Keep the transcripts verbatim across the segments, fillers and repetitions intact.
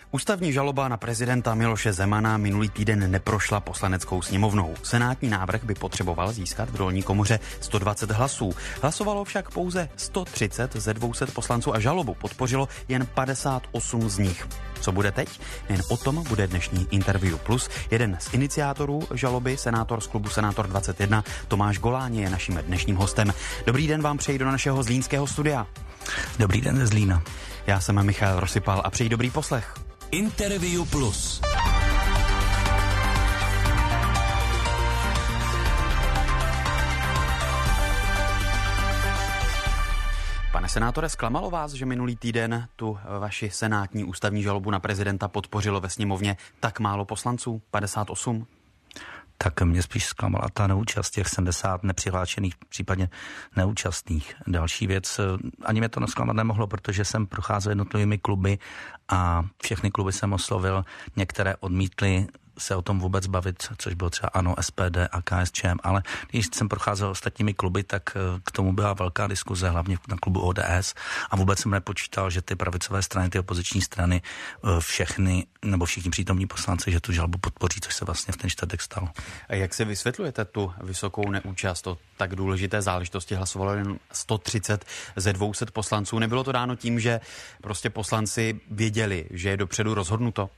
Ústavní žaloba na prezidenta Miloše Zemana minulý týden neprošla poslaneckou sněmovnou. Senátní návrh by potřeboval získat v dolní komoře sto dvacet hlasů. Hlasovalo však pouze sto třicet ze dvou set poslanců a žalobu podpořilo jen padesát osm z nich. Co bude teď? Jen o tom bude dnešní Interview Plus. Jeden z iniciátorů žaloby, senátor z klubu Senátor dvacet jedna, Tomáš Goláň, je naším dnešním hostem. Dobrý den vám přeji do našeho zlínského studia. Dobrý den ze Zlína. Já jsem Michal Rosypal a přeji dobrý poslech. Interview Plus. Pane senátore, zklamalo vás, že minulý týden tu vaši senátní ústavní žalobu na prezidenta podpořilo ve sněmovně tak málo poslanců, padesát osm? Tak mě spíš zklamala ta neúčast, těch sedmdesát nepřihlášených, případně neúčastných. Další věc, ani mě to nesklamat nemohlo, protože jsem procházel jednotlivými kluby a všechny kluby jsem oslovil, některé odmítly se o tom vůbec bavit, což bylo třeba ANO, S P D a K S Č M, ale když jsem procházel ostatními kluby, tak k tomu byla velká diskuze, hlavně na klubu O D S a vůbec jsem nepočítal, že ty pravicové strany, ty opoziční strany, všechny, nebo všichni přítomní poslanci, že tu žalobu podpoří, což se vlastně v ten čtvrtek stalo. A jak si vysvětlujete tu vysokou neúčast? O tak důležité záležitosti hlasovalo jen sto třicet ze dvou set poslanců. Nebylo to dáno tím, že prostě poslanci věděli, že je dopředu rozhodnuto?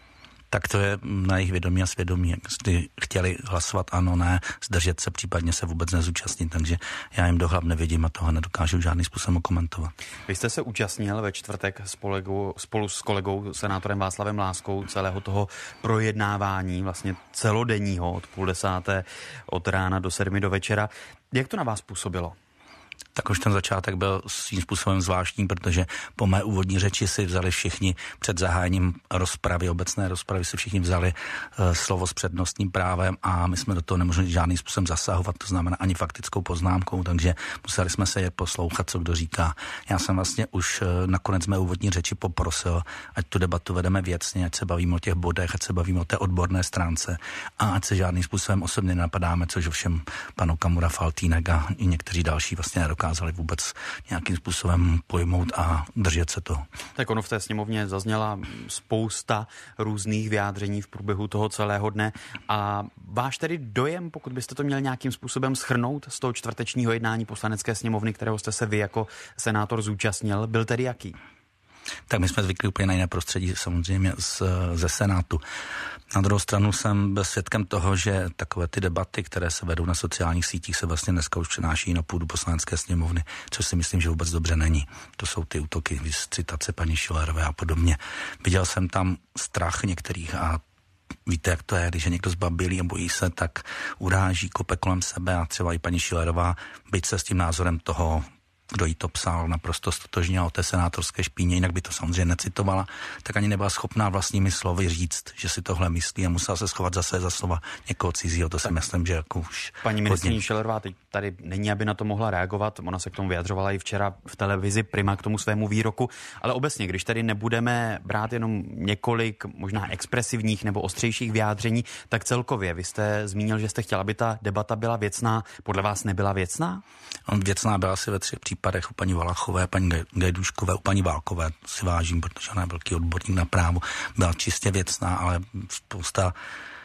Tak to je na jejich vědomí a svědomí. Jestli chtěli hlasovat ano, ne, zdržet se, případně se vůbec nezúčastnit, takže já jim do hlav nevidím a toho nedokážu žádným způsobem komentovat. Vy jste se účastnil ve čtvrtek spolu, spolu s kolegou senátorem Václavem Láskou celého toho projednávání, vlastně celodenního od půl desáté od rána do sedmi do večera. Jak to na vás působilo? Tak už ten začátek byl svým způsobem zvláštní, protože po mé úvodní řeči si vzali všichni před zahájením rozpravy, obecné rozpravy si všichni vzali uh, slovo s přednostním právem a my jsme do toho nemohli žádným způsobem zasahovat, to znamená ani faktickou poznámkou, takže museli jsme se je poslouchat, co kdo říká. Já jsem vlastně už uh, nakonec mé úvodní řeči poprosil, ať tu debatu vedeme věcně, ať se bavíme o těch bodech, ať se bavíme o té odborné stránce a ať se žádným způsobem osobně napadáme, což ovšem panu Okamura, Faltýnek a i někteří další vlastně dokázali vůbec nějakým způsobem pojmout a držet se toho. Tak ono v té sněmovně zazněla spousta různých vyjádření v průběhu toho celého dne a váš tedy dojem, pokud byste to měl nějakým způsobem shrnout z toho čtvrtečního jednání poslanecké sněmovny, kterého jste se vy jako senátor zúčastnil, byl tedy jaký? Tak my jsme zvykli úplně na jiné prostředí, samozřejmě z, ze Senátu. Na druhou stranu jsem byl svědkem toho, že takové ty debaty, které se vedou na sociálních sítích, se vlastně dneska už přenáší na půdu poslanecké sněmovny, což si myslím, že vůbec dobře není. To jsou ty útoky, citace paní Schillerové a podobně. Viděl jsem tam strach některých a víte, jak to je, když je někdo zbabilý a bojí se, tak uráží, kope kolem sebe a třeba i paní Schillerová, byť se s tím názorem toho, kdo jí to psal, naprosto stotožně o té senátorské špíně, jinak by to samozřejmě necitovala, tak ani nebyla schopná vlastními slovy říct, že si tohle myslí a musela se schovat zase za slova někoho cizího. To si tak myslím, že jako už paní ministryně Schillerová teď tady není, aby na to mohla reagovat. Ona se k tomu vyjadřovala i včera v televizi Prima k tomu svému výroku, ale obecně, když tady nebudeme brát jenom několik možná expresivních nebo ostřejších vyjádření, tak celkově vy jste zmínil, že jste chtěl, aby ta debata byla věcná. Podle vás nebyla věcná? Věcná byla asi ve třech případech u paní Valachové, paní Gajduškové, u paní Válkové si vážím, protože ona je velký odborník na právo, byla čistě věcná, ale spousta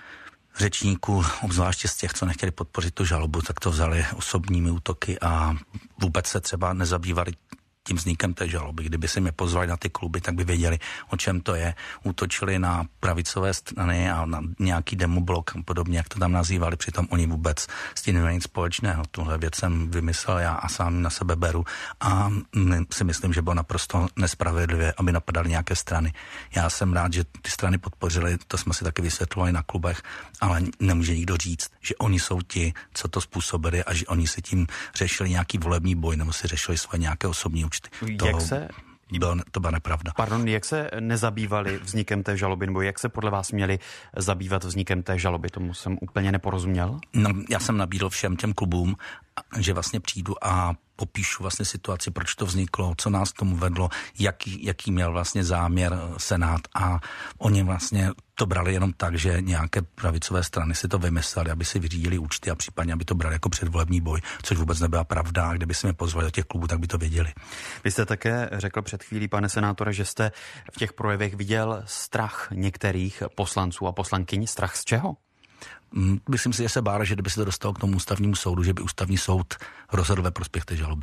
řečníků, obzvláště z těch, co nechtěli podpořit tu žalobu, tak to vzali osobními útoky a vůbec se třeba nezabývali tím vznikem té žaloby. Kdyby se mě pozvali na ty kluby, tak by věděli, o čem to je. Útočili na pravicové strany a na nějaký demoblok a podobně, jak to tam nazývali, přitom oni vůbec s tím nemají nic společného. Tuhle věc jsem vymyslel já a sám na sebe beru a si myslím, že bylo naprosto nespravedlivé, aby napadali nějaké strany. Já jsem rád, že ty strany podpořili, to jsme si taky vysvětlovali na klubech, ale nemůže nikdo říct, že oni jsou ti, co to způsobili a že oni si tím řešili nějaký volební boj nebo si řešili svoje nějaké osobní účty. To, jak se, bylo, to byla nepravda. Pardon, jak se nezabývali vznikem té žaloby, nebo jak se podle vás měli zabývat vznikem té žaloby? Tomu jsem úplně neporozuměl. No, já jsem nabídl všem těm klubům, že vlastně přijdu a popíšu vlastně situaci, proč to vzniklo, co nás k tomu vedlo, jaký, jaký měl vlastně záměr Senát a oni vlastně to brali jenom tak, že nějaké pravicové strany si to vymysleli, aby si vyřídili účty a případně, aby to brali jako předvolební boj, což vůbec nebyla pravda. A kdyby si mě pozvali do těch klubů, tak by to věděli. Vy jste také řekl před chvílí, pane senátore, že jste v těch projevech viděl strach některých poslanců a poslankyň. Strach z čeho? Myslím si, že se báli, že kdyby se to dostalo k tomu ústavnímu soudu, že by ústavní soud rozhodl ve prospěch té žaloby.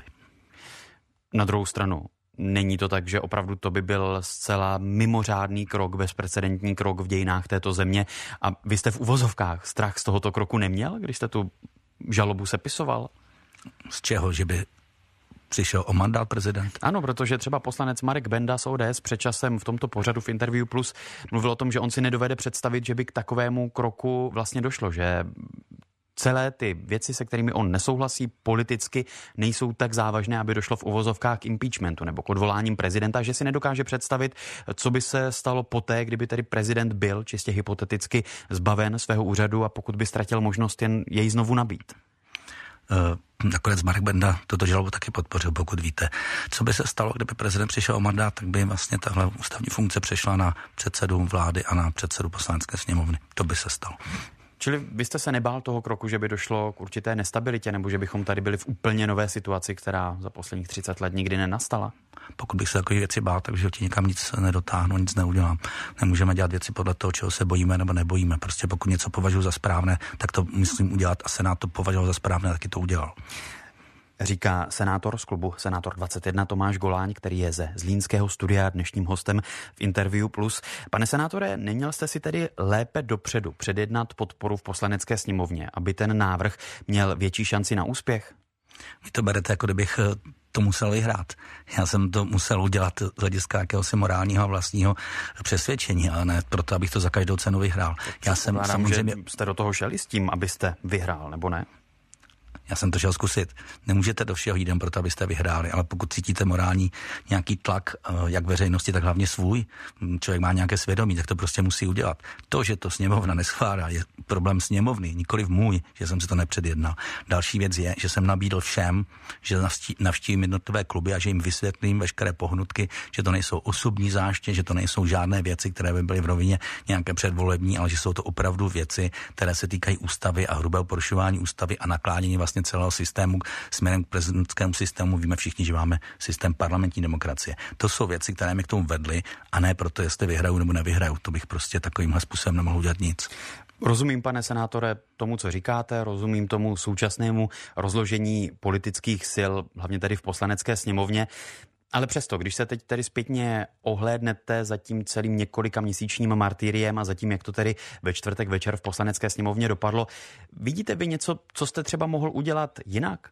Na druhou stranu, není to tak, že opravdu to by byl zcela mimořádný krok, bezprecedentní krok v dějinách této země a vy jste v uvozovkách strach z tohoto kroku neměl, když jste tu žalobu sepisoval? Z čeho? Že by přišel o mandát prezident? Ano, protože třeba poslanec Marek Benda z O D S před časem v tomto pořadu v Interview Plus mluvil o tom, že on si nedovede představit, že by k takovému kroku vlastně došlo, že celé ty věci, se kterými on nesouhlasí politicky, nejsou tak závažné, aby došlo v uvozovkách k impeachmentu nebo k odvoláním prezidenta, že si nedokáže představit, co by se stalo poté, kdyby tedy prezident byl čistě hypoteticky zbaven svého úřadu a pokud by ztratil možnost jen jej znovu nabít. Uh, nakonec Marek Benda toto žalobu taky podpořil, pokud víte. Co by se stalo, kdyby prezident přišel o mandát, tak by vlastně tahle ústavní funkce přešla na předsedu vlády a na předsedu poslanecké sněmovny. To by se stalo. Čili vy jste se nebál toho kroku, že by došlo k určité nestabilitě, nebo že bychom tady byli v úplně nové situaci, která za posledních třicet let nikdy nenastala? Pokud bych se takové věci bál, tak v životě nikam nic nedotáhnu, nic neudělám. Nemůžeme dělat věci podle toho, čeho se bojíme nebo nebojíme. Prostě pokud něco považuji za správné, tak to myslím udělat a Senát to považoval za správné, taky to udělal. Říká senátor z klubu Senátor dvacet jedna Tomáš Goláň, který je ze Zlínského studia dnešním hostem v Interview Plus. Pane senátore, neměl jste si tedy lépe dopředu předjednat podporu v poslanecké sněmovně, aby ten návrh měl větší šanci na úspěch? Vy to berete, jako kdybych to musel vyhrát. Já jsem to musel udělat z hlediska jakéhosi morálního a vlastního přesvědčení, ale ne proto, abych to za každou cenu vyhrál. Já jsem samozřejmě... jste do toho šeli s tím, abyste vyhrál, nebo ne? Já jsem to šel zkusit. Nemůžete do všeho jít jen proto, abyste vyhráli, ale pokud cítíte morální nějaký tlak, jak veřejnosti, tak hlavně svůj, člověk má nějaké svědomí, tak to prostě musí udělat. To, že to sněmovna neschválila, je problém sněmovny, nikoliv můj, že jsem si to nepředjednal. Další věc je, že jsem nabídl všem, že navštívím jednotlivé kluby a že jim vysvětlím veškeré pohnutky, že to nejsou osobní záště, že to nejsou žádné věci, které by byly v rovině nějaké předvolební, ale že jsou to opravdu věci, které se týkají ústavy a hrubého porušování ústavy a naklánění vlastně celého systému směrem k prezidentskému systému. Víme všichni, že máme systém parlamentní demokracie. To jsou věci, které mi k tomu vedly a ne proto, jestli vyhraju nebo nevyhraju. To bych prostě takovýmhle způsobem nemohl udělat nic. Rozumím, pane senátore, tomu, co říkáte, rozumím tomu současnému rozložení politických sil, hlavně tady v poslanecké sněmovně. Ale přesto, když se teď tedy zpětně ohlédnete za tím celým několika měsíčním martyriem a za tím, jak to tedy ve čtvrtek večer v poslanecké sněmovně dopadlo, vidíte vy něco, co jste třeba mohl udělat jinak?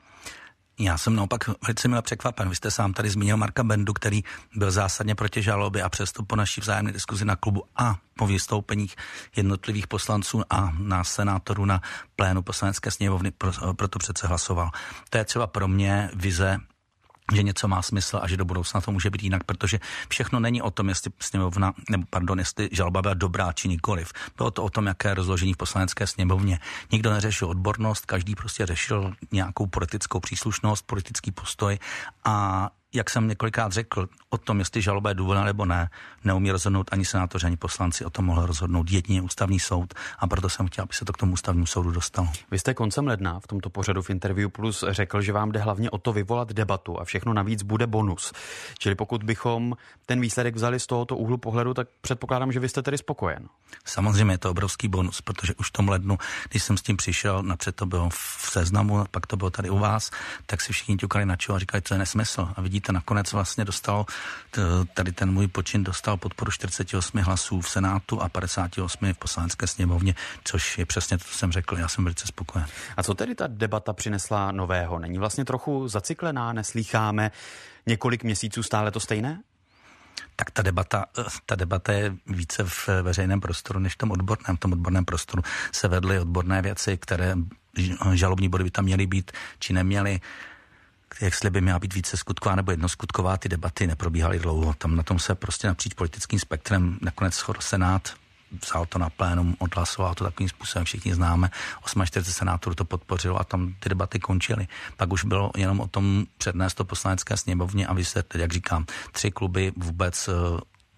Já jsem naopak velice milé překvapen. Vy jste sám tady zmínil Marka Bendu, který byl zásadně proti žalobě a přesto po naší vzájemné diskuzi na klubu a po vystoupeních jednotlivých poslanců a nás senátorů na plénu poslanecké sněmovny proto přece hlasoval. To je třeba pro mě vize, že něco má smysl a že do budoucna to může být jinak, protože všechno není o tom, jestli sněmovna, nebo pardon, jestli žaloba byla dobrá či nikoliv. Bylo to o tom, jaké rozložení v poslanecké sněmovně. Nikdo neřešil odbornost, každý prostě řešil nějakou politickou příslušnost, politický postoj a jak jsem několikrát řekl, o tom, jestli žaloba je důvodná nebo ne, neumí rozhodnout ani senátoři, ani poslanci, o tom mohl rozhodnout jedině ústavní soud a proto jsem chtěl, aby se to k tomu ústavnímu soudu dostalo. Vy jste koncem ledna v tomto pořadu v Interview Plus řekl, že vám jde hlavně o to vyvolat debatu a všechno navíc bude bonus. Čili pokud bychom ten výsledek vzali z tohoto úhlu pohledu, tak předpokládám, že vy jste tedy spokojen. Samozřejmě je to obrovský bonus, protože už v tom lednu, když jsem s tím přišel, napřed to bylo v Seznamu, pak to bylo tady u vás, tak si všichni ťukali na čelo a říkali, to je nesmysl. A vidíte, nakonec vlastně dostal, tady ten můj počin dostal podporu čtyřicet osm hlasů v Senátu a padesát osm v poslanecké sněmovně, což je přesně to, co jsem řekl, já jsem velice spokojen. A co tedy ta debata přinesla nového? Není vlastně trochu zacyklená, neslýcháme několik měsíců stále to stejné? Tak ta debata, ta debata je více v veřejném prostoru než v tom odborném. V tom odborném prostoru se vedly odborné věci, které žalobní body by tam měly být, či neměly. Jestli by měla být více skutková nebo jednoskutková, ty debaty neprobíhaly dlouho. Tam na tom se prostě napříč politickým spektrem nakonec shodl Senát, vzal to na plénum, odhlasoval to takovým způsobem, všichni známe, čtyřicet osm senátorů to podpořilo a tam ty debaty končily. Pak už bylo jenom o tom přednést to poslanecké sněmovně a vysvětlit, jak říkám, tři kluby vůbec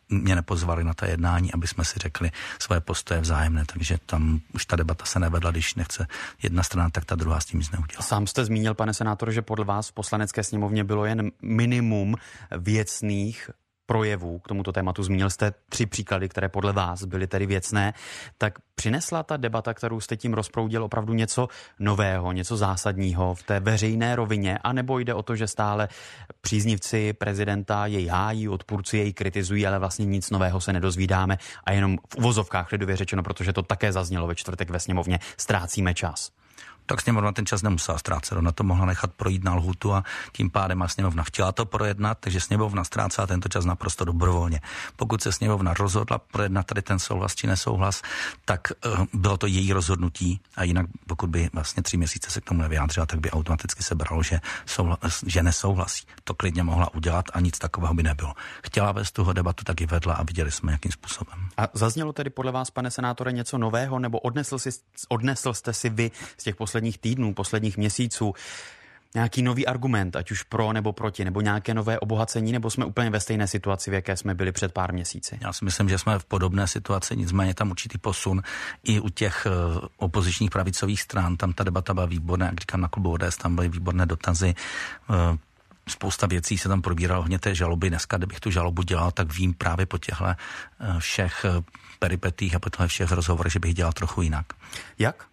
mě nepozvali na ta jednání, aby jsme si řekli svoje postoje vzájemné, takže tam už ta debata se nevedla, když nechce jedna strana, tak ta druhá s tím nic neudělá. Sám jste zmínil, pane senátore, že podle vás v Poslanecké sněmovně bylo jen minimum věcných projevů k tomuto tématu. Zmínil jste tři příklady, které podle vás byly tedy věcné. Tak přinesla ta debata, kterou jste tím rozproudil, opravdu něco nového, něco zásadního v té veřejné rovině, anebo jde o to, že stále příznivci prezidenta jej hájí, odpůrci jej kritizují, ale vlastně nic nového se nedozvídáme a jenom v uvozovkách lidově řečeno, protože to také zaznělo ve čtvrtek ve sněmovně, ztrácíme čas. Tak sněmovna ten čas nemusela ztrácet, ona to mohla nechat projít na lhůtu a tím pádem a sněmovna chtěla to projednat, takže sněmovna ztrácela tento čas naprosto dobrovolně. Pokud se sněmovna rozhodla projednat tady ten souhlas či nesouhlas, tak uh, bylo to její rozhodnutí a jinak pokud by vlastně tři měsíce se k tomu nevyjádřila, tak by automaticky se bralo, že, souhlas, že nesouhlasí. To klidně mohla udělat a nic takového by nebylo. Chtěla vést tuhle debatu, tak i vedla a viděli jsme, jakým způsobem. A zaznělo tedy podle vás, pane senátore, něco nového, nebo odnesl, si, odnesl jste si vy z těch posledních týdnů, posledních měsíců nějaký nový argument, ať už pro nebo proti, nebo nějaké nové obohacení, nebo jsme úplně ve stejné situaci, v jaké jsme byli před pár měsíci? Já si myslím, že jsme v podobné situaci, nicméně tam určitý posun i u těch uh, opozičních pravicových stran, tam ta debata byla výborná, jak říkám na klubu O D S, tam byly výborné dotazy, uh, spousta věcí se tam probíralo, hodně té žaloby. Dneska, kdybych tu žalobu dělal, tak vím právě po těchto uh, všech uh, peripetích a po těchto všech rozhovorech, že bych dělal trochu jinak. Jak?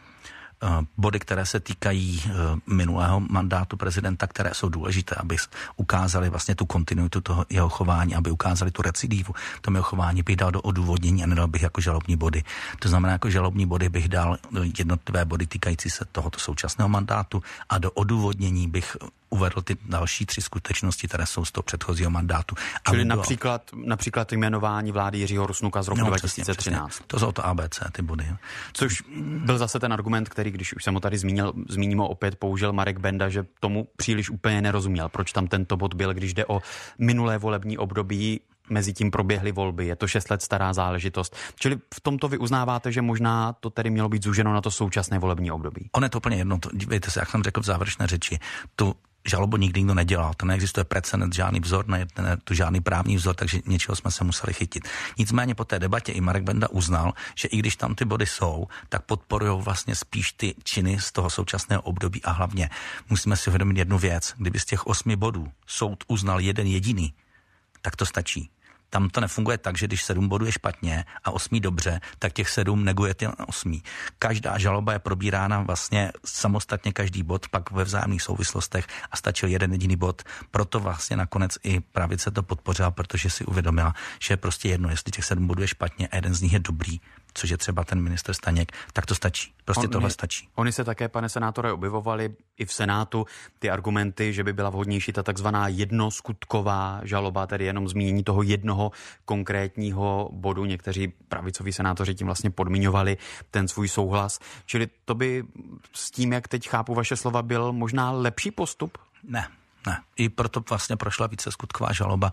Body, které se týkají minulého mandátu prezidenta, které jsou důležité, aby ukázali vlastně tu kontinuitu toho jeho chování, aby ukázali tu recidivu tom jeho chování, bych dal do odůvodnění a nedal bych jako žalobní body. To znamená, jako žalobní body bych dal jednotlivé body týkající se tohoto současného mandátu a do odůvodnění bych uvedl ty další tři skutečnosti, které jsou z toho předchozího mandátu. Čili bylo... například, například jmenování vlády Jiřího Rusnoka z roku no, dva tisíce třináct. Přesně, to jsou to A B C, ty body. Což byl zase ten argument, který, když už jsem ho tady zmínil, zmíním ho opět, použil Marek Benda, že tomu příliš úplně nerozuměl. Proč tam tento bod byl, když jde o minulé volební období, mezi tím proběhly volby, je to šest let stará záležitost. Čili v tomto vy uznáváte, že možná to tedy mělo být zúženo na to současné volební období. On je to úplně jedno, to, dívejte se, jak jsem řekl v závěrečné řeči, tu žalobu nikdy nikdo nedělal, to neexistuje precedent, žádný vzor, ne, ne, tu žádný právní vzor, takže něčeho jsme se museli chytit. Nicméně po té debatě i Marek Benda uznal, že i když tam ty body jsou, tak podporují vlastně spíš ty činy z toho současného období a hlavně musíme si uvědomit jednu věc, kdyby z těch osmi bodů soud uznal jeden jediný, tak to stačí. Tam to nefunguje tak, že když sedm bodů je špatně a osmý dobře, tak těch sedm neguje ty osmý. Každá žaloba je probírána vlastně samostatně každý bod, pak ve vzájemných souvislostech a stačil jeden jediný bod. Proto vlastně nakonec i pravice to podpořila, protože si uvědomila, že je prostě jedno, jestli těch sedm bodů je špatně a jeden z nich je dobrý, což je třeba ten ministr Staněk, tak to stačí. Prostě On, tohle stačí. Oni se také, pane senátore, objevovali i v Senátu ty argumenty, že by byla vhodnější ta takzvaná jednoskutková žaloba, tedy jenom zmínění toho jednoho konkrétního bodu. Někteří pravicoví senátoři tím vlastně podmiňovali ten svůj souhlas. Čili to by s tím, jak teď chápu vaše slova, byl možná lepší postup? Ne, ne. I proto vlastně prošla více skutková žaloba.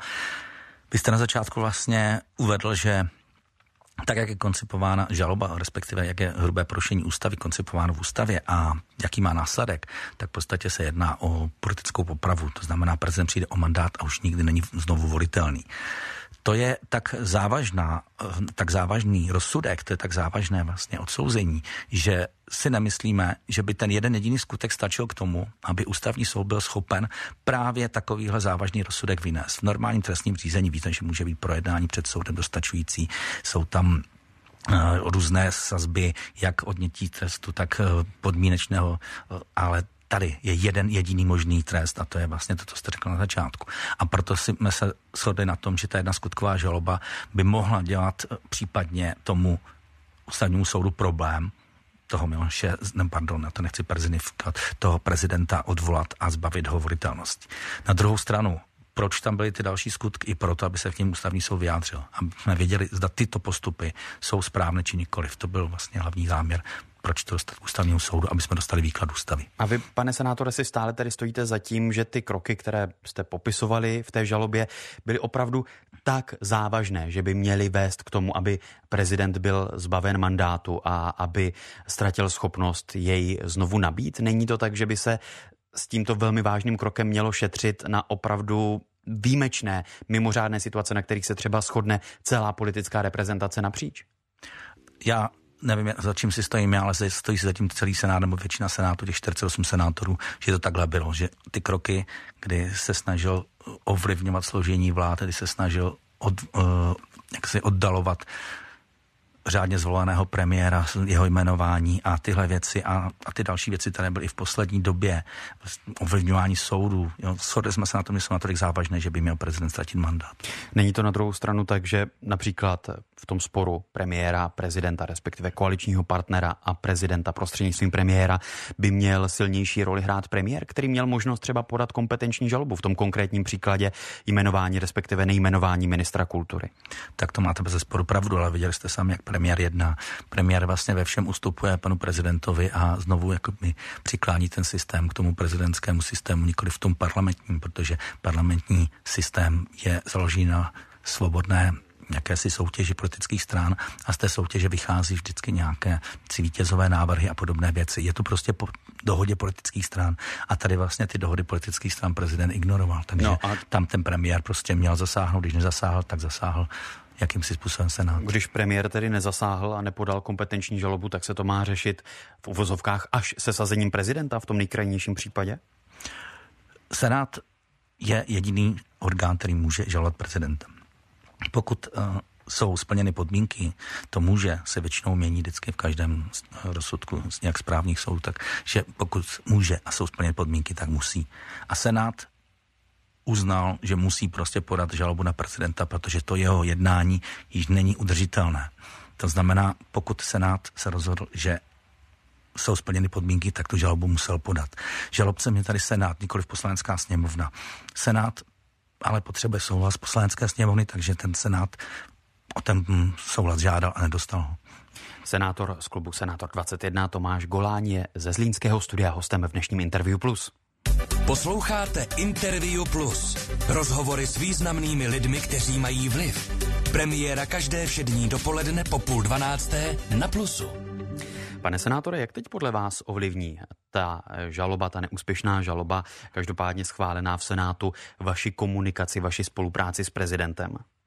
Vy jste na začátku vlastně uvedl, že tak, jak je koncipována žaloba, respektive jak je hrubé porušení ústavy koncipováno v ústavě a jaký má následek, tak v podstatě se jedná o politickou popravu. To znamená, prezident přijde o mandát a už nikdy není znovu volitelný. To je tak závažná, tak závažný rozsudek, to je tak závažné vlastně odsouzení, že si nemyslíme, že by ten jeden jediný skutek stačil k tomu, aby ústavní soud byl schopen právě takovýhle závažný rozsudek vynést. V normálním trestním řízení víte, že může být projednání před soudem dostačující, jsou tam uh, různé sazby, jak odnětí trestu, tak uh, podmínečného, uh, ale tady je jeden jediný možný trest a to je vlastně to, co jste řekl na začátku. A proto jsme se shodli na tom, že ta jedna skutková žaloba by mohla dělat případně tomu ústavnímu soudu problém toho Miloše, ne, pardon, na to nechci personifikovat, toho prezidenta odvolat a zbavit ho volitelnosti. Na druhou stranu, proč tam byly ty další skutky? I proto, aby se k něm ústavní soud vyjádřil. Aby jsme věděli, zda tyto postupy jsou správné či nikoliv. To byl vlastně hlavní záměr, proč to dostat k ústavnímu soudu, aby jsme dostali výklad ústavy. A vy, pane senátore, si stále tedy stojíte za tím, že ty kroky, které jste popisovali v té žalobě, byly opravdu tak závažné, že by měly vést k tomu, aby prezident byl zbaven mandátu a aby ztratil schopnost jej znovu nabít? Není to tak, že by se s tímto velmi vážným krokem mělo šetřit na opravdu výjimečné, mimořádné situace, na kterých se třeba shodne celá politická reprezentace napříč? Já nevím, za čím si stojím, ale stojí si zatím celý senát nebo většina senátu, těch čtyřicet osm senátorů, že to takhle bylo, že ty kroky, kdy se snažil ovlivňovat složení vlád, kdy se snažil od, uh, jak si oddalovat řádně zvoleného premiéra, jeho jmenování a tyhle věci a, a ty další věci, které byly i v poslední době, ovlivňování soudů. Shodli jsme se na tom, že jsou natolik závažné, že by měl prezident ztratit mandát. Není to na druhou stranu tak, že například v tom sporu premiéra, prezidenta, respektive koaličního partnera a prezidenta prostřednictvím premiéra by měl silnější roli hrát premiér, který měl možnost třeba podat kompetenční žalobu v tom konkrétním příkladě jmenování, respektive nejmenování ministra kultury? Tak to máte bez sporu pravdu, ale viděli jste sami, jak premiér jedná. Premiér vlastně ve všem ustupuje panu prezidentovi a znovu jako mi přiklání ten systém k tomu prezidentskému systému, nikoli v tom parlamentním, protože parlamentní systém je založený na svobodné jakési soutěži politických stran a z té soutěže vychází vždycky nějaké vítězové návrhy a podobné věci. Je to prostě po dohodě politických stran a tady vlastně ty dohody politických stran prezident ignoroval. Takže no a tam ten premiér prostě měl zasáhnout, když nezasáhl, tak zasáhl jakýmsi způsobem senát. Když premiér tedy nezasáhl a nepodal kompetenční žalobu, tak se to má řešit v uvozovkách až se sazením prezidenta v tom nejkrajnějším případě? Senát je jediný orgán, který může žalovat prezidenta. Pokud uh, jsou splněny podmínky, to může se většinou měnit vždycky v každém rozsudku z nějak správních soudů, takže pokud může a jsou splněny podmínky, tak musí. A Senát uznal, že musí prostě podat žalobu na prezidenta, protože to jeho jednání již není udržitelné. To znamená, pokud Senát se rozhodl, že jsou splněny podmínky, tak tu žalobu musel podat. Žalobcem je tady Senát, nikoliv Poslanecká sněmovna. Senát ale potřebuje souhlas Poslanecké sněmovny, takže ten Senát o ten souhlas žádal a nedostal ho. Senátor z klubu Senátor dvacet jedna Tomáš Goláň je ze zlínského studia hostem v dnešním Interview Plus. Posloucháte Interview Plus. Rozhovory s významnými lidmi, kteří mají vliv. Premiéra každé všední dopoledne po půl dvanácté na Plusu. Pane senátore, jak teď podle vás ovlivní ta žaloba, ta neúspěšná žaloba, každopádně schválená v Senátu, vaši komunikaci, vaši spolupráci s prezidentem?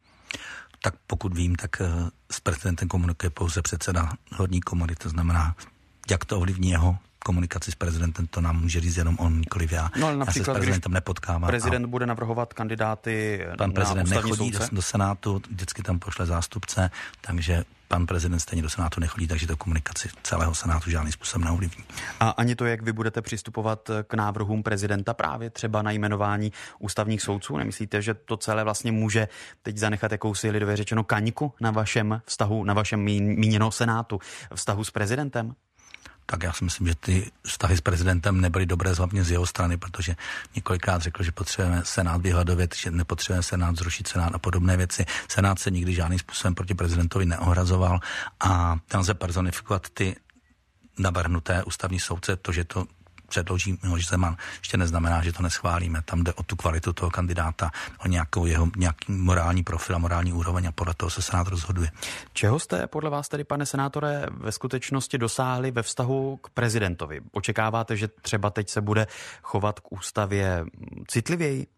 Tak pokud vím, tak s prezidentem komunikuje pouze předseda horní komory, to znamená, jak to ovlivní jeho komunikaci s prezidentem, to nám může říct jenom on, nikoliv já. No, ale například, já se s prezidentem nepotkávám. Prezident a bude navrhovat kandidáty pan na prezident ústavní nechodí soudce? do, do Senátu, vždycky tam pošle zástupce, takže pan prezident stejně do Senátu nechodí, takže to komunikaci celého Senátu žádným způsobem neovlivní. A ani to, jak vy budete přistupovat k návrhům prezidenta právě třeba na jmenování ústavních soudců? Nemyslíte, že to celé vlastně může teď zanechat jakousi lidově řečeno kaňku na vašem vztahu, na vašem míněno Senátu, vztahu s prezidentem? Tak já si myslím, že ty vztahy s prezidentem nebyly dobré hlavně z jeho strany, protože několikrát řekl, že potřebujeme Senát vyhladovět, že nepotřebujeme Senát zrušit Senát a podobné věci. Senát se nikdy žádným způsobem proti prezidentovi neohrazoval a tam se personifikovat ty navrhnuté ústavní soudce, to, že to předloží Miloš Zeman, ještě neznamená, že to neschválíme. Tam jde o tu kvalitu toho kandidáta, o nějakou jeho nějaký morální profil a morální úroveň a podle toho se Senát rozhoduje. Čeho jste podle vás tedy, pane senátore, ve skutečnosti dosáhli ve vztahu k prezidentovi? Očekáváte, že třeba teď se bude chovat k ústavě citlivěji?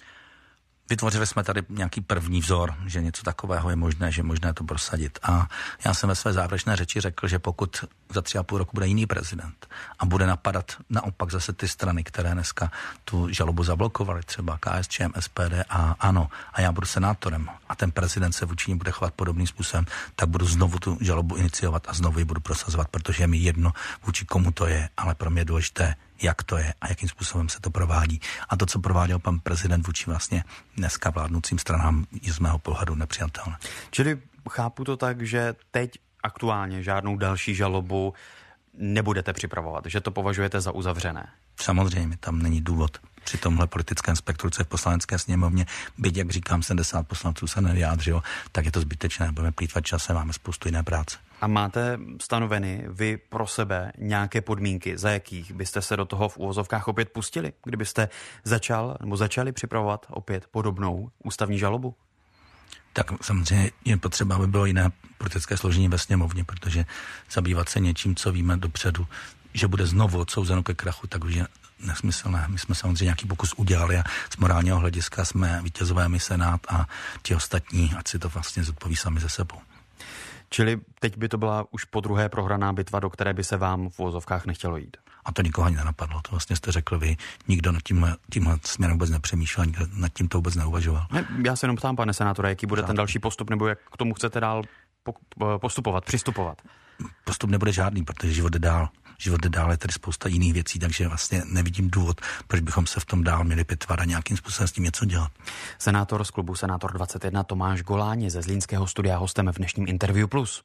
Vytvořili jsme tady nějaký první vzor, že něco takového je možné, že je možné to prosadit. A já jsem ve své závěrečné řeči řekl, že pokud za tři a půl roku bude jiný prezident a bude napadat naopak zase ty strany, které dneska tu žalobu zablokovaly, třeba K S Č M, S P D a ANO, a já budu senátorem a ten prezident se vůči ní bude chovat podobným způsobem, tak budu znovu tu žalobu iniciovat a znovu ji budu prosazovat, protože je mi jedno, vůči komu to je, ale pro mě je důležité, jak to je a jakým způsobem se to provádí. A to, co prováděl pan prezident vůči vlastně dneska vládnoucím stranám, je z mého pohledu nepřijatelné. Čili chápu to tak, že teď aktuálně žádnou další žalobu nebudete připravovat, že to považujete za uzavřené? Samozřejmě, tam není důvod. Při tomhle politickém spektru, co je v Poslanecké sněmovně, byť, jak říkám, sedmdesát poslanců se nevyjádřilo, tak je to zbytečné, budeme plýtvat časem, máme spoustu jiné práce. A máte stanoveny vy pro sebe nějaké podmínky, za jakých byste se do toho v uvozovkách opět pustili, kdybyste začal nebo začali připravovat opět podobnou ústavní žalobu? Tak samozřejmě je potřeba, aby bylo jiné politické složení ve sněmovně, protože zabývat se něčím, co víme dopředu, že bude znovu odsouzeno ke krachu, tak už je nesmyslné. My jsme samozřejmě nějaký pokus udělali a z morálního hlediska jsme vítězové my Senát a ti ostatní, ať si to vlastně zodpoví sami ze sebou. Čili teď by to byla už po druhé prohraná bitva, do které by se vám v uvozovkách nechtělo jít? A to nikoho ani nenapadlo. To vlastně jste řekl vy. Nikdo nad tímhle, tímhle směrem vůbec nepřemýšlel, nikdo nad tím to vůbec neuvažoval. Ne, já se jenom ptám, pane senátore, jaký bude ten další postup, nebo jak k tomu chcete dál postupovat, přistupovat? Postup nebude žádný, protože život jde dál. Život jde dál, je tady spousta jiných věcí, takže vlastně nevidím důvod, proč bychom se v tom dál měli pitvat a nějakým způsobem s tím něco dělat. Senátor z klubu Senátor dvacet jedna Tomáš Goláň ze Zlínského studia hostem v dnešním Interview Plus.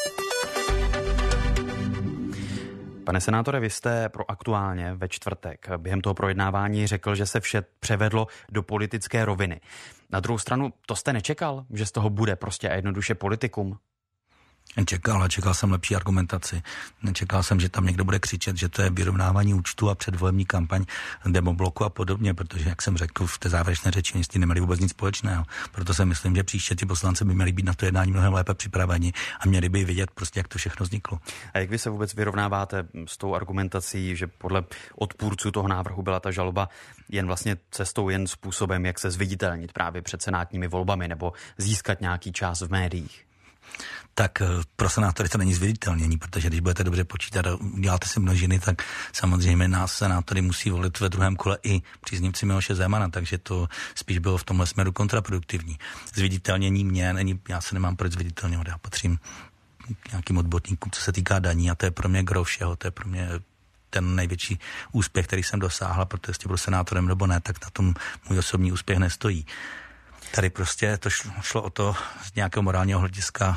Pane senátore, vy jste pro Aktuálně ve čtvrtek během toho projednávání řekl, že se vše převedlo do politické roviny. Na druhou stranu, to jste nečekal, že z toho bude prostě a jednoduše politikum? Čekal a čekal jsem lepší argumentaci. Nečekal jsem, že tam někdo bude křičet, že to je vyrovnávání účtu a předvolební kampaň demobloku a podobně, protože, jak jsem řekl v té závěrečné řeči, jistě neměli vůbec nic společného. Proto si myslím, že příště ti poslanci by měli být na to jednání mnohem lépe připraveni a měli by vidět prostě, jak to všechno vzniklo. A jak vy se vůbec vyrovnáváte s tou argumentací, že podle odpůrců toho návrhu byla ta žaloba jen vlastně cestou, jen způsobem, jak se zviditelnit právě před senátními volbami nebo získat nějaký čas v médiích? Tak pro senátory to není zviditelnění, protože když budete dobře počítat a uděláte si množiny, tak samozřejmě nás senátory musí volit ve druhém kole i příznivci Miloše Zemana, takže to spíš bylo v tomhle směru kontraproduktivní. Zviditelnění mě není, já se nemám proč zviditelňovat, já patřím k nějakým odborníkům, co se týká daní a to je pro mě gro všeho, to je pro mě ten největší úspěch, který jsem dosáhla, protože jestli budu senátorem nebo ne, tak na tom můj osobní úspěch nestojí. Tady prostě to šlo, šlo o to z nějakého morálního hlediska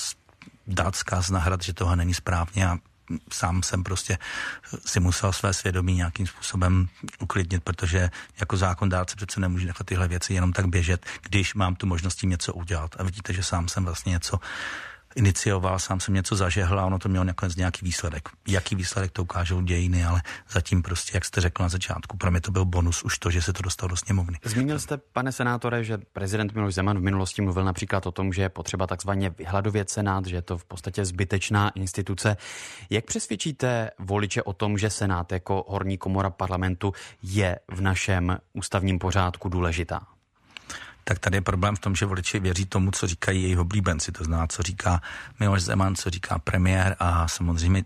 dát zkaz na hrad, že tohle není správně a sám jsem prostě si musel své svědomí nějakým způsobem uklidnit, protože jako zákondárce přece nemůžu nechat tyhle věci jenom tak běžet, když mám tu možnost tím něco udělat. A vidíte, že sám jsem vlastně něco inicioval, sám jsem něco zažehl a ono to mělo nakonec nějaký výsledek. Jaký výsledek, to ukážou dějiny, ale zatím prostě, jak jste řekl na začátku, pro mě to byl bonus už to, že se to dostalo do sněmovny. Zmínil jste, pane senátore, že prezident Miloš Zeman v minulosti mluvil například o tom, že je potřeba takzvaně vyhladovět senát, že je to v podstatě zbytečná instituce. Jak přesvědčíte voliče o tom, že senát jako horní komora parlamentu je v našem ústavním pořádku důležitá? Tak tady je problém v tom, že voliči věří tomu, co říkají jejich oblíbenci. To znamená, co říká Miloš Zeman, co říká premiér a samozřejmě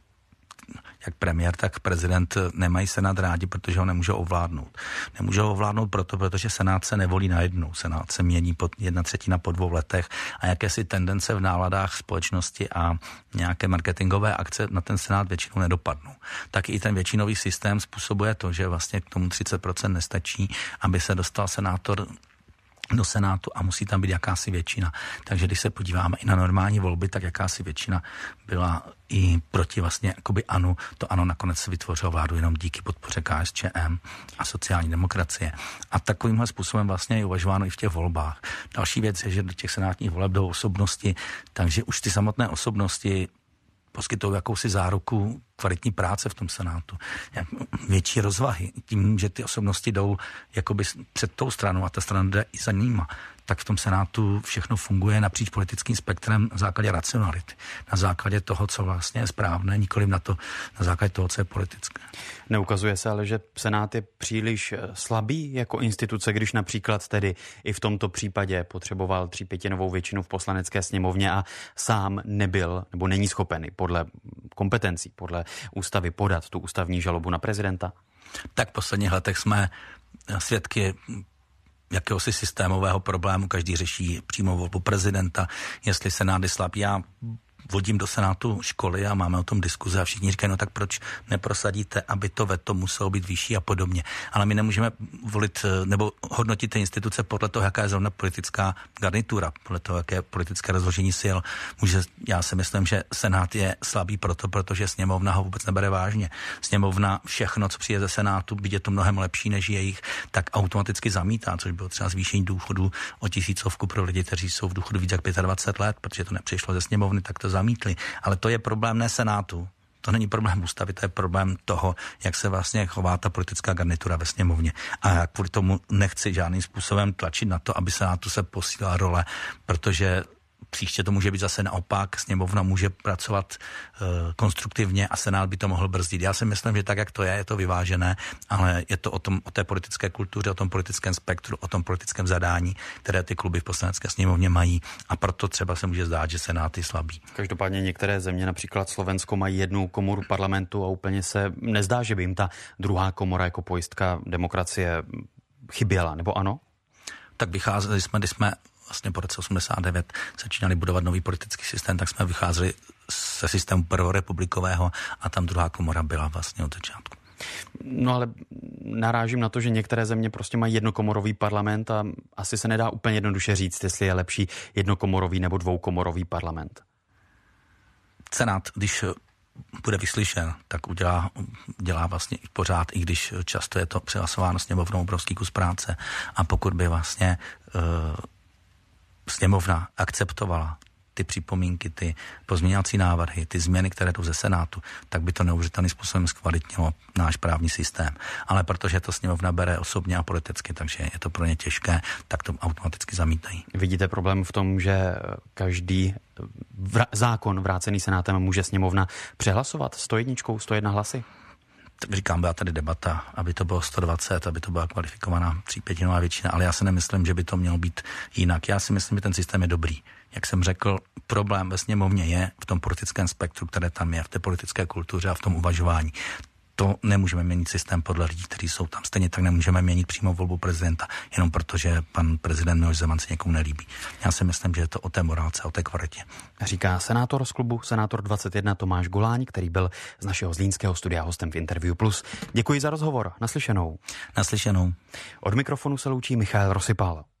jak premiér, tak prezident nemají senát rádi, protože ho nemůžou ovládnout. Nemůžou ho ovládnout proto, protože senát se nevolí najednou. Senát se mění pod jedna třetina po dvou letech a jakési tendence v náladách společnosti a nějaké marketingové akce na ten senát většinou nedopadnou. Tak i ten většinový systém způsobuje to, že vlastně k tomu třicet procent nestačí, aby se dostal senátor do Senátu a musí tam být jakási většina. Takže když se podíváme i na normální volby, tak jakási většina byla i proti vlastně jakoby ANO. To ANO nakonec se vytvořilo vládu jenom díky podpoře K S Č M a sociální demokracie. A takovýmhle způsobem vlastně je uvažováno i v těch volbách. Další věc je, že do těch senátních voleb jdou osobnosti, takže už ty samotné osobnosti poskytují jakousi záruku kvalitní práce v tom senátu. Větší rozvahy. Tím, že ty osobnosti jdou jakoby před tou stranou a ta strana jde i za nima, tak v tom senátu všechno funguje napříč politickým spektrem na základě racionality. Na základě toho, co vlastně je správné, nikoliv na to, na základě toho, co je politické. Neukazuje se ale, že senát je příliš slabý jako instituce, když například tedy i v tomto případě potřeboval třípětinovou většinu v poslanecké sněmovně a sám nebyl nebo není schopen podle kompetencí, podle ústavy podat tu ústavní žalobu na prezidenta? Tak v posledních letech jsme svědky jakéhosi systémového problému. Každý řeší přímo volbu prezidenta, jestli senát je slabý. Já vodím do senátu školy a máme o tom diskuze a všichni říkají, no tak proč neprosadíte, aby to veto muselo být vyšší a podobně. Ale my nemůžeme volit nebo hodnotit ty instituce podle toho, jaká je zrovna politická garnitura, podle toho, jaké je politické rozložení sil. Může, já si myslím, že senát je slabý proto, protože sněmovna ho vůbec nebere vážně. Sněmovna všechno, co přijde ze senátu, byť je to mnohem lepší než jejich, tak automaticky zamítá, což bylo třeba zvýšení důchodu o tisícovku pro lidi, kteří jsou v důchodu víc jak dvacet pět let, protože to nepřišlo ze sněmovny, tak to zamítli. Ale to je problém ne senátu. To není problém ústavy, to je problém toho, jak se vlastně chová ta politická garnitura ve sněmovně. A já kvůli tomu nechci žádným způsobem tlačit na to, aby senátu se posílala role, protože příště to může být zase naopak, sněmovna může pracovat uh, konstruktivně a Senát by to mohl brzdit. Já si myslím, že tak, jak to je, je to vyvážené, ale je to o, tom, o té politické kultuře, o tom politickém spektru, o tom politickém zadání, které ty kluby v poslanecké sněmovně mají, a proto třeba se může zdát, že Senát je slabý. Každopádně některé země, například Slovensko, mají jednu komoru parlamentu a úplně se nezdá, že by jim ta druhá komora jako pojistka demokracie chyběla, nebo ano? Tak vycházeli jsme, když jsme vlastně po roce osmdesát devět začínali budovat nový politický systém, tak jsme vycházeli ze systému prvorepublikového a tam druhá komora byla vlastně od začátku. No ale narážím na to, že některé země prostě mají jednokomorový parlament a asi se nedá úplně jednoduše říct, jestli je lepší jednokomorový nebo dvoukomorový parlament. Senát, když bude vyslyšen, tak udělá, dělá vlastně pořád, i když často je to přehlasováno sněmovnou obrovský kus práce. A pokud by vlastně uh, sněmovna akceptovala ty připomínky, ty pozměňovací návrhy, ty změny, které jdou ze Senátu, tak by to neuvěřitelným způsobem zkvalitnilo náš právní systém. Ale protože to sněmovna bere osobně a politicky, takže je to pro ně těžké, tak to automaticky zamítají. Vidíte problém v tom, že každý vra- zákon vrácený Senátem může sněmovna přehlasovat sto jedna, sto jedna hlasy? Tak říkám, byla tady debata, aby to bylo sto dvacet, aby to byla kvalifikovaná třípětinová většina, ale já si nemyslím, že by to mělo být jinak. Já si myslím, že ten systém je dobrý. Jak jsem řekl, problém ve sněmovně je v tom politickém spektru, které tam je, v té politické kultuře a v tom uvažování. To nemůžeme měnit systém podle lidí, kteří jsou tam. Stejně tak nemůžeme měnit přímo volbu prezidenta, jenom protože pan prezident Miloš Zeman se někomu nelíbí. Já si myslím, že je to o té morálce, o té kvalitě. Říká senátor z klubu Senátor dvacet jedna Tomáš Goláň, který byl z našeho zlínského studia hostem v Interview Plus. Děkuji za rozhovor. Naslyšenou. Naslyšenou. Od mikrofonu se loučí Michal Rosypal.